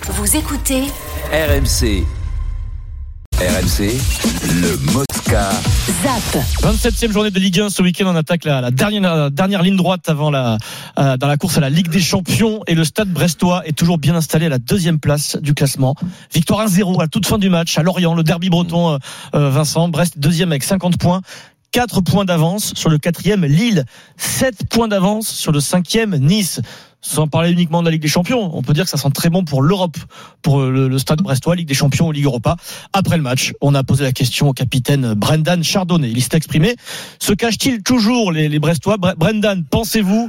Vous écoutez RMC. RMC, le Mosca. Zap. 27e journée de Ligue 1 ce week-end. On attaque la dernière ligne droite avant dans la course à la Ligue des Champions. Et le Stade brestois est toujours bien installé à la deuxième place du classement. Victoire 1-0 à toute fin du match à Lorient, le derby breton. Vincent, Brest deuxième avec 50 points. 4 points d'avance sur le 4e Lille. 7 points d'avance sur le 5e Nice. Sans parler uniquement de la Ligue des Champions, on peut dire que ça sent très bon pour l'Europe, pour le Stade brestois, Ligue des Champions ou Ligue Europa. Après le match, on a posé la question au capitaine Brendan Chardonnay. Il s'est exprimé. Se cache-t-il toujours les Brestois? Brendan, pensez-vous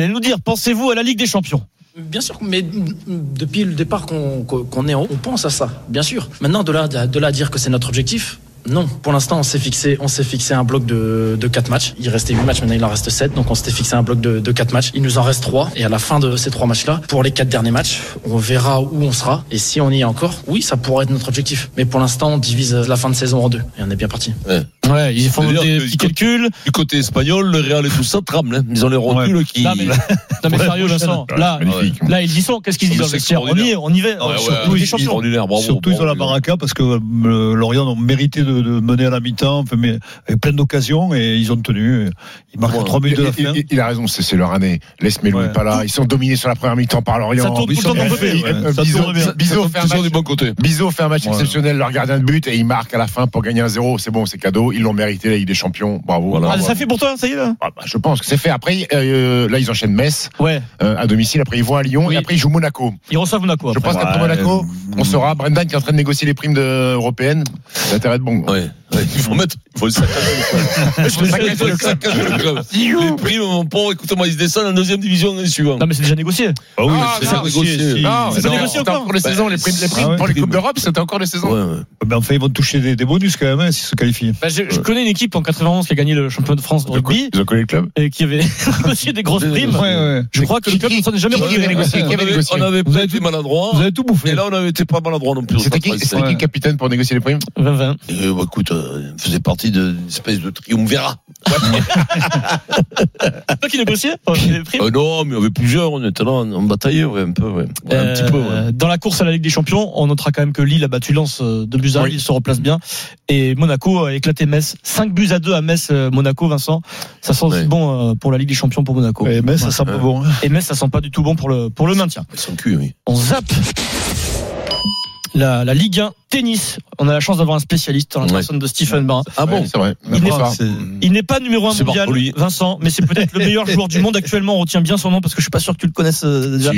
à la Ligue des Champions? Bien sûr, mais depuis le départ qu'on est en haut, on pense à ça, bien sûr. Maintenant, de là à dire que c'est notre objectif, non. Pour l'instant, on s'est fixé un bloc de 4 matchs. Il restait 8 matchs, maintenant il en reste 7. Donc on s'était fixé un bloc de 4 matchs. Il nous en reste 3. Et à la fin de ces 3 matchs-là, pour les 4 derniers matchs, on verra où on sera. Et si on y est encore, oui, ça pourrait être notre objectif. Mais pour l'instant, on divise la fin de saison en 2. Et on est bien parti. Ouais, ils font des petits calculs. Du côté espagnol, le Real et tout ça tremble. Hein. Ils ont les rotules qui. Non mais sérieux, Vincent. Là, ils y sont. Qu'est-ce qu'ils disent dans le vestiaire? On y va. Surtout, ils ont la baraka parce que Lorient ont mérité de mener à la mi-temps, avec plein d'occasions, et ils ont tenu. Ils marquent 3 minutes de la fin. Il a raison, c'est leur année. Laisse Melou pas là. Ils sont dominés sur la première mi-temps par Lorient. Ça tourne tout le temps d'un côté. Bizot fait un match exceptionnel, leur gardien de but, et il marque à la fin pour gagner 1-0. C'est bon, c'est cadeau. Ils l'ont mérité, la Ligue des Champions. Bravo. Ça fait pour toi, ça y est là? Je pense que c'est fait. Après, là, ils enchaînent Metz à domicile. Après, ils vont à Lyon, et après, ils jouent Monaco. Ils reçoivent Monaco. Je pense qu'après Monaco, on saura. Brendan qui est en train de négocier les primes européennes. L'intérêt de bon. Il faut le saccager le club. Les primes, mon pauvre, écoutez-moi, ils se descendent en deuxième division l'année suivante. Non, mais c'est déjà négocié. Ah oui, c'est négocié. C'est pas négocié encore. Pour les saisons, les primes pour les Coupes d'Europe, c'était encore les saisons. Mais enfin, ils vont toucher des bonus quand même, s'ils se qualifient. Je connais une équipe en 91 qui a gagné le championnat de France de rugby. Ils ont connu le club. Et qui avait négocié des grosses primes. Je crois que le club ne s'en est jamais négocié. On avait pas été maladroit. Vous avez tout bouffé. Et là, on avait été pas maladroit non plus. C'était qui capitaine pour négocier les primes? 20. Écoute, faisait partie d'une espèce de triumvirat. Toi qui négociais les primes? Non, mais il y avait plusieurs. On était là, on bataillait un peu. Un petit peu. Dans la course à la Ligue des Champions, on notera quand même que Lille a battu Lens de buts à 1. Ils se replacent bien. Et Monaco a éclaté Metz. 5-2 à Metz, Monaco, Vincent. Ça sent aussi bon pour la Ligue des Champions pour Monaco. Et Metz, ça sent pas bon. Et Metz, ça sent pas du tout bon pour le maintien. Son cul, oui. On zappe la Ligue 1 tennis. On a la chance d'avoir un spécialiste dans la personne de Stephen Brun. Ah bon, c'est vrai. Il n'est pas numéro 1 mondial, Vincent, mais c'est peut-être le meilleur joueur du monde actuellement. On retient bien son nom parce que je suis pas sûr que tu le connaisses déjà.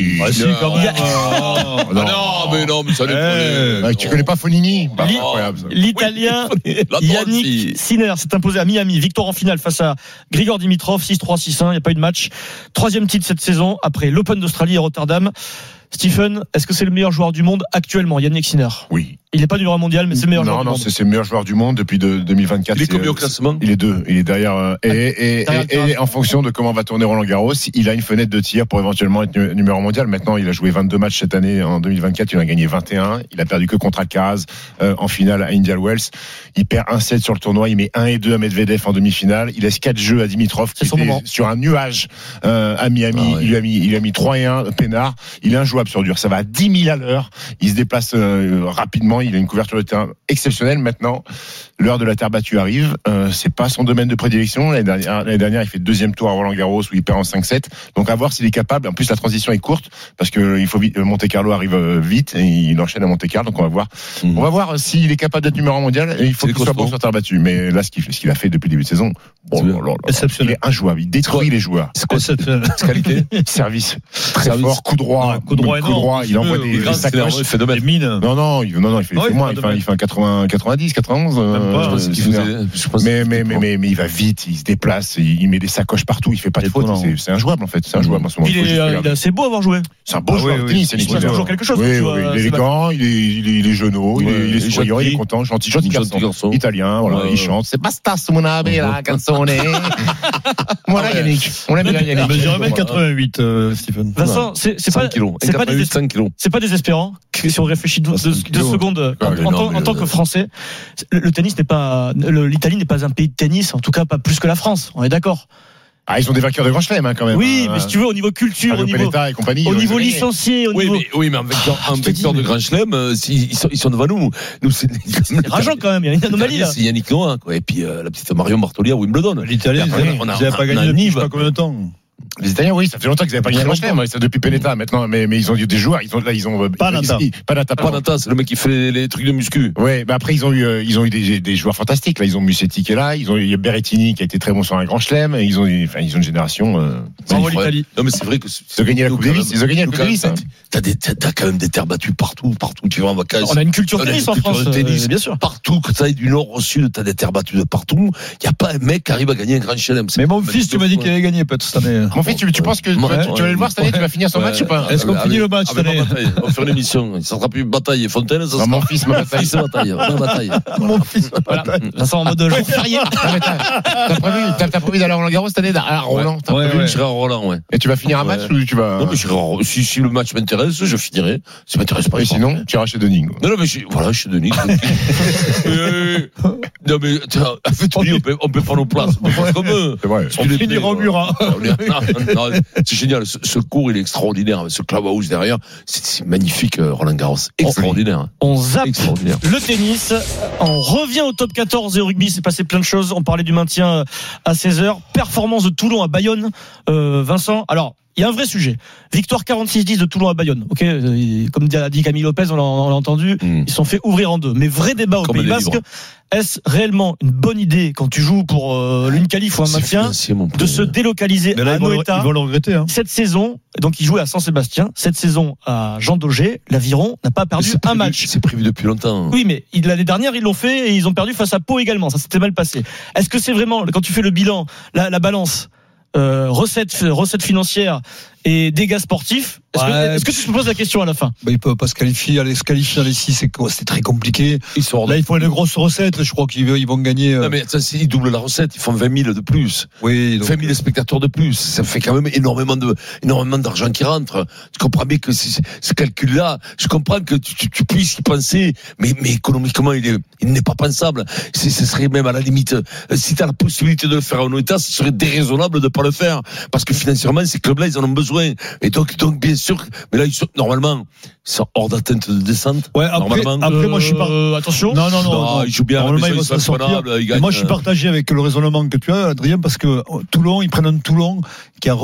Non, mais ça n'est tu connais pas Fonini? L'Italien Yannick Sinner s'est imposé à Miami. Victoire en finale face à Grigor Dimitrov, 6-3, 6-1. Il n'y a pas eu de match. 3e titre cette saison après l'Open d'Australie et Rotterdam. Stephen, est-ce que c'est le meilleur joueur du monde actuellement, Yannick Sinner? Oui. Il n'est pas numéro 1 mondial, mais c'est le meilleur joueur du monde. Non, c'est le meilleur joueur du monde depuis 2024. Il est combien au classement? Il est 2. Il est derrière. Et en fonction de comment va tourner Roland Garros, il a une fenêtre de tir pour éventuellement être numéro 1 mondial. Maintenant, il a joué 22 matchs cette année. En 2024, il en a gagné 21. Il a perdu que contre Alcaraz en finale à Indian Wells. Il perd 1-7 sur le tournoi. Il met 1-2 à Medvedev en demi-finale. Il laisse 4 jeux à Dimitrov qui était sur un nuage à Miami. Il lui a mis 3-1 peinard. Il est injouable sur dur. Ça va à 10 000 à l'heure. Il se déplace rapidement. Il a une couverture de terrain exceptionnelle. Maintenant, l'heure de la terre battue arrive. C'est pas son domaine de prédilection. L'année dernière, il fait 2e tour à Roland-Garros où il perd en 5-7. Donc à voir s'il est capable. En plus, la transition est courte parce que il faut vite. Monte-Carlo arrive vite et il enchaîne à Monte-Carlo. Donc on va voir. On va voir s'il est capable d'être numéro 1 mondial. Et il faut qu'il soit bon sur terre battue. Mais là, ce qu'il a fait depuis le début de saison, il est injouable. Il détruit les joueurs. C'est quoi cette qualité? Service très fort. Coup droit. Il envoie des sacoches. Il fait des mines. Non, il fait moins. Il fait un 90, 91. Mais il va vite, il se déplace, il met des sacoches partout, il fait pas de faute. C'est injouable en fait. C'est injouable en ce moment. Il est assez beau à avoir joué. C'est un beau joueur de tennis. Il passe toujours quelque chose. Il est élégant, il est jeuneux, il est souriant, il est content, gentil garçon. Italien, voilà, il chante. C'est basta la canzone. Voilà Yannick. On l'aime bien Yannick. Il mesure 1m88, Stephen. Vincent, c'est pas désespérant si on réfléchit 2 secondes en tant que Français. Le tennis n'est pas, l'Italie n'est pas un pays de tennis, en tout cas pas plus que la France. On est d'accord. Ah, ils sont des vainqueurs de Grand Chelem, quand même. Oui, mais si tu veux, au niveau culture, au niveau Peletta et compagnie, au niveau licencié, au niveau. Oui, mais en vecteur de Grand Chelem, ils sont devant nous. Nous, c'est rageant quand même. Il y a une anomalie là. C'est Yannick Noah, quoi. Et puis la petite Marion Bartoli à Wimbledon. L'Italien, ils n'avaient pas gagné depuis je sais pas combien de temps. Les Italiens, oui, ça fait longtemps qu'ils n'avaient pas gagné le Chelem, ça depuis Peletta maintenant, mais ils ont eu des joueurs, ils ont Panata, c'est le mec qui fait les trucs de muscu. Ouais, mais après ils ont eu des joueurs fantastiques. Là, ils ont Musetti qui est là, il y a Berrettini qui a été très bon sur un Grand Chelem, et ils ont une génération. l'Italie. Non, mais c'est vrai que ils ont gagné la Coupe Davis. Ils ont gagné la Coupe Davis. T'as quand même des terres battues partout. Tu vas en vacances. On a une culture tennis en France, bien sûr. Partout, que t'ailles du nord au sud, t'as des terres battues de partout. Il y a pas un mec qui arrive à gagner un Grand Chelem. Mais mon fils, tu m'as dit qu'il allait gagner peut-être cette année. Mon fils, tu penses que tu vas aller le voir cette année, tu vas finir son match ou pas? Est-ce qu'on finit le match cette année? On va faire une émission. Ça sera plus bataille et Fontaine. Ça sera mon fils, ma bataille. Mon fils, ma bataille. Ça sent en mode jour férié. T'as prévu d'aller à Roland-Garros cette année? À Roland? Je serai à Roland, ouais. Et tu vas finir un match ou tu vas? Non, mais si le match m'intéresse, je finirai. Si ça m'intéresse pas, et sinon, tu iras chez Denis. Non, mais chez Denis. Non, mais on peut prendre nos places. Comme eux. C'est vrai. On finira au Murat. C'est génial. Ce cours, il est extraordinaire. Ce clubhouse derrière, c'est magnifique, Roland Garros. Extraordinaire. On zappe le tennis. On revient au top 14 et au rugby. C'est passé plein de choses. On parlait du maintien à 16h. Performance de Toulon à Bayonne. Vincent, alors, il y a un vrai sujet. Victoire 46-10 de Toulon à Bayonne. Ok, comme a dit Camille Lopez, on l'a entendu. Ils se sont fait ouvrir en deux. Mais vrai débat au Pays Basque. Est-ce réellement une bonne idée quand tu joues pour l'une qualif ou un maintien de se délocaliser à Anoeta? Ils vont le regretter. Cette saison, donc il jouait à Saint-Sébastien. Cette saison à Jean Daugé, l'Aviron n'a pas perdu un match. C'est prévu depuis longtemps. Oui, mais l'année dernière ils l'ont fait et ils ont perdu face à Pau également. Ça s'était mal passé. Est-ce que c'est vraiment quand tu fais le bilan, la balance? Recettes financières et dégâts sportifs. Est-ce que tu te poses la question à la fin? Ils peuvent pas se qualifier. Aller se qualifier dans les 6, c'est très compliqué. Là, il faut une grosse recette. Je crois qu'ils vont gagner. Non, mais ils doublent la recette. Ils font 20 000 de plus. Oui, donc... 20 000 spectateurs de plus. Ça fait quand même énormément d'argent qui rentre. Tu comprends bien que ce calcul-là, je comprends que tu puisses y penser, mais économiquement, il n'est pas pensable. Ce serait même à la limite, si tu as la possibilité de le faire en état, ce serait déraisonnable de pas le faire. Parce que financièrement, ces clubs-là, ils en ont besoin. Et donc, bien sûr, mais là, ils sont hors d'atteinte de descente. Ouais, après, moi, je suis pas. Attention. Non. Ils jouent bien. Normalement, ils vont s'en sortir. Moi, je suis partagé avec le raisonnement que tu as, Adrien, parce que Toulon, ils prennent un Toulon qui a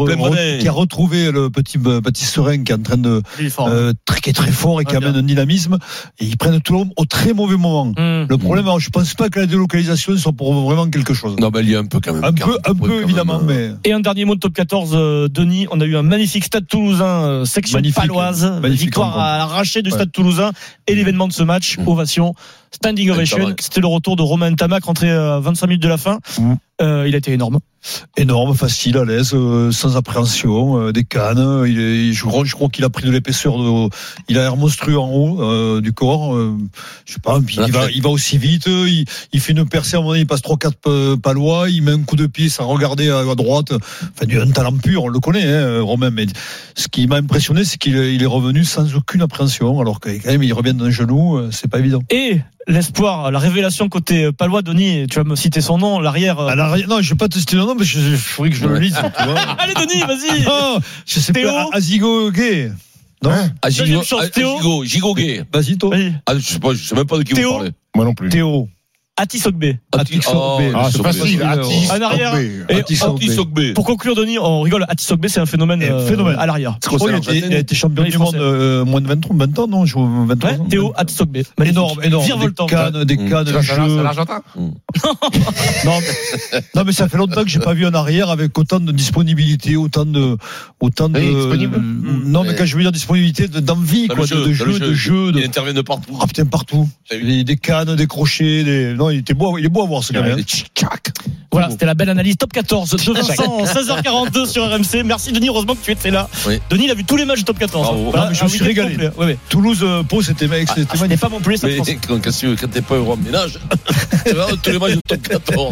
retrouvé le petit serein qui est en train de, qui est très fort et qui amène un dynamisme. Et ils prennent Toulon au très mauvais moment. Le problème, alors, je pense pas que la délocalisation soit pour vraiment quelque chose. Non, mais il y a un peu quand même. Un peu, évidemment, mais. Et un dernier mot de top 14, Denis. On a eu un magnifique Stade Toulousain, section paloise. Victoire à l'arraché du Stade Toulousain. Et l'événement de ce match, ovation, standing ovation. C'était le retour de Romain Ntamak, rentré à 25 minutes de la fin. Il a été énorme. Énorme, facile, à l'aise, sans appréhension, des cannes. Je crois qu'il a pris de l'épaisseur. Il a l'air monstrueux en haut du corps. Je sais pas. Il va aussi vite. Il fait une percée. À un moment donné, il passe 3-4 palois. Il met un coup de pied sans regarder à droite. Enfin, un talent pur. On le connaît, Romain. Mais ce qui m'a impressionné, c'est qu'il est revenu sans aucune appréhension. Alors que quand même, il revient d'un genou. C'est pas évident. Et l'espoir, la révélation côté palois, Denis, tu vas me citer son nom, l'arrière. Non, je vais pas te citer le nom, mais il faudrait que je le lise. Tu vois. Allez, Denis, vas-y. Non, je sais pas. Azigo Gay. Non. Gigo Gay. Vas-y, toi. Je sais même pas de qui vous parlez. Moi non plus. Théo. Atisogbe. C'est facile. En arrière. Atisogbe. Pour conclure, Denis, on rigole. Atisogbe, c'est un phénomène à l'arrière. Il a été champion du monde moins de 20 ans, non? Je 23 ans. Théo Atisogbe. Énorme. Des cannes de jeu. C'est l'Argentin. Non, mais ça fait longtemps que j'ai pas vu un arrière avec autant de disponibilité, autant de. Disponible. Non, mais quand je veux dire disponibilité, d'envie, quoi, de jeu. Il intervient de partout. Ah, putain, partout. Des cannes, des crochets, Non, il est beau à voir ce gars. Voilà, c'était la belle analyse top 14 de Vincent, 16h42 sur RMC. Merci Denis, heureusement que tu étais là. Oui. Denis, il a vu tous les matchs du top 14. Non, mais je me suis régalé. Toulouse, Pau, c'était magnifique. C'était pas mon plus, ça. Quand t'es pas heureux en ménage, tu vas tous les matchs du top 14.